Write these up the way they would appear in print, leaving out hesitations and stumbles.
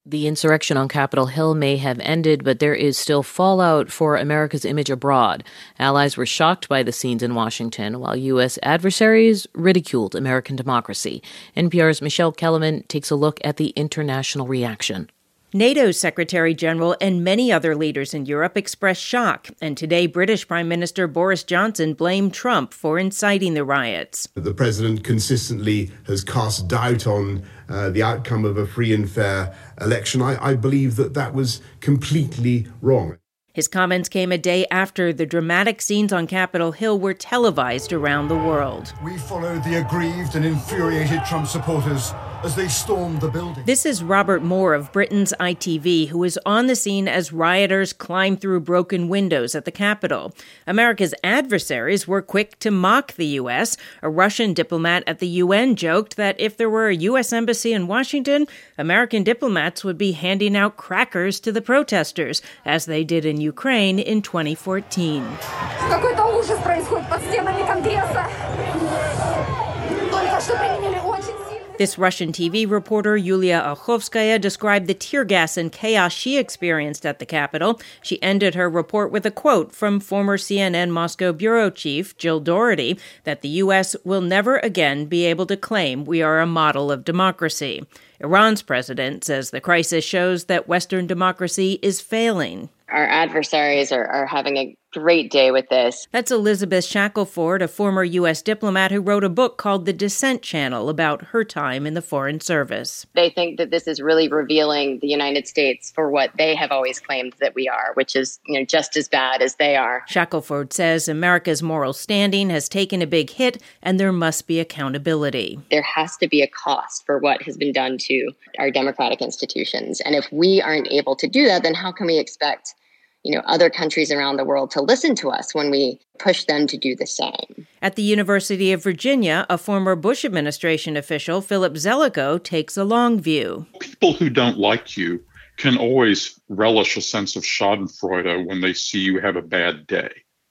The insurrection on Capitol Hill may have ended, but there is still fallout for America's image abroad. Allies were shocked by the scenes in Washington, while U.S. adversaries ridiculed American democracy. NPR's Michelle Kellerman takes a look at the international reaction. NATO's Secretary General and many other leaders in Europe expressed shock, and today British Prime Minister Boris Johnson blamed Trump for inciting the riots. The president consistently has cast doubt on the outcome of a free and fair election. I believe that was completely wrong. His comments came a day after the dramatic scenes on Capitol Hill were televised around the world. We followed the aggrieved and infuriated Trump supporters as they stormed the building. This is Robert Moore of Britain's ITV, who was on the scene as rioters climbed through broken windows at the Capitol. America's adversaries were quick to mock the U.S. A Russian diplomat at the UN joked that if there were a U.S. embassy in Washington, American diplomats would be handing out crackers to the protesters, as they did in Ukraine in 2014. This Russian TV reporter, Yulia Olkhovskaya, described the tear gas and chaos she experienced at the Capitol. She ended her report with a quote from former CNN Moscow bureau chief Jill Doherty that the U.S. will never again be able to claim we are a model of democracy. Iran's president says the crisis shows that Western democracy is failing. Our adversaries are having a great day with this. That's Elizabeth Shackelford, a former U.S. diplomat who wrote a book called The Dissent Channel about her time in the Foreign Service. They think that this is really revealing the United States for what they have always claimed that we are, which is, just as bad as they are. Shackelford says America's moral standing has taken a big hit and there must be accountability. There has to be a cost for what has been done to our democratic institutions. And if we aren't able to do that, then how can we expect other countries around the world to listen to us when we push them to do the same? At the University of Virginia, a former Bush administration official, Philip Zelikow, takes a long view. People who don't like you can always relish a sense of schadenfreude when they see you have a bad day.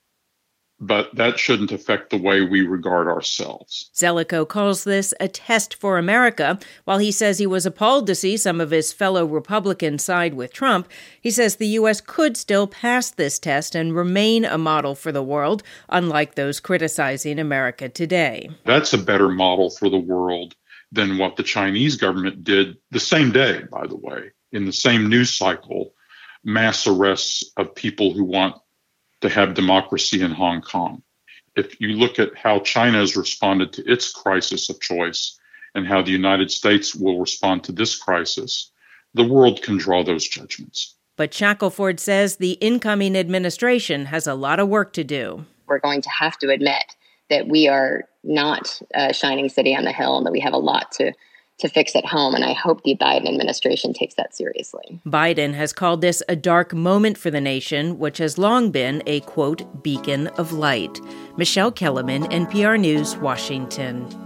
But that shouldn't affect the way we regard ourselves. Zelikow calls this a test for America. While he says he was appalled to see some of his fellow Republicans side with Trump, he says the U.S. could still pass this test and remain a model for the world, unlike those criticizing America today. That's a better model for the world than what the Chinese government did the same day, by the way, in the same news cycle, mass arrests of people who want to have democracy in Hong Kong. If you look at how China has responded to its crisis of choice and how the United States will respond to this crisis, the world can draw those judgments. But Shackelford says the incoming administration has a lot of work to do. We're going to have to admit that we are not a shining city on the hill and that we have a lot to fix at home, and I hope the Biden administration takes that seriously. Biden has called this a dark moment for the nation, which has long been a, quote, beacon of light. Michelle Kellerman, NPR News, Washington.